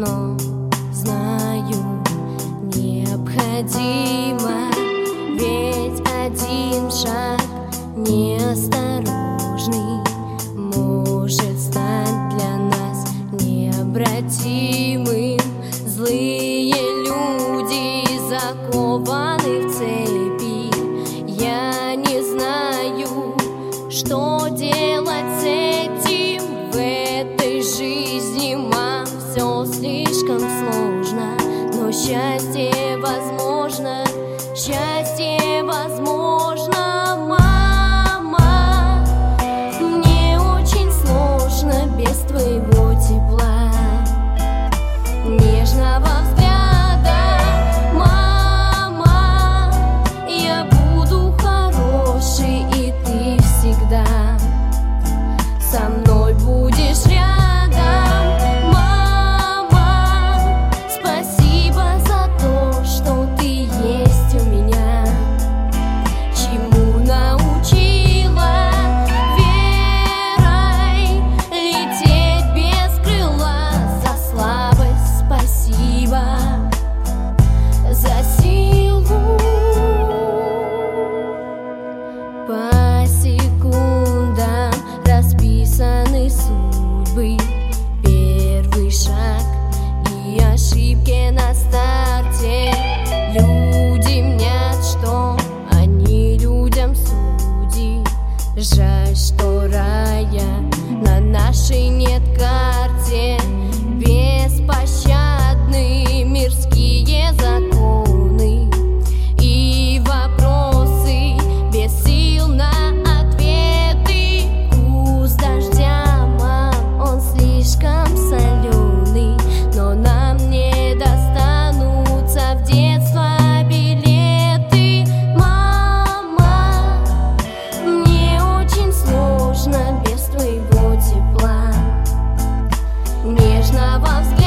но знаю, необходимо, ведь один шаг неосторожный может стать для нас необратимым. Злые люди закованы в цепи. Я не знаю, что делать с этим. В этой жизни, мам, все слишком сложно, но счастье возможно, счастье возможно, мама. Мне очень сложно без твоего тепла, нежного взгляда, мама. Я буду хорошей, и ты всегда со мной будешь рядом, мама. Спасибо за то, что ты есть у меня, чему научила верой лететь без крыла. За слабость спасибо, за силу. По секундам расписаны судьбы, первый шаг и ошибки на старте. Люди мнят, что они людям судьи. Жаль, что рая на нашей нет карте. Беспощадны мирские законы и вопросы без сил на ответы. Вкус дождя, мам, он слишком соленый, но нам не достанутся в детство билеты, мама. Мне очень сложно без твоего тепла, нежного взгляда.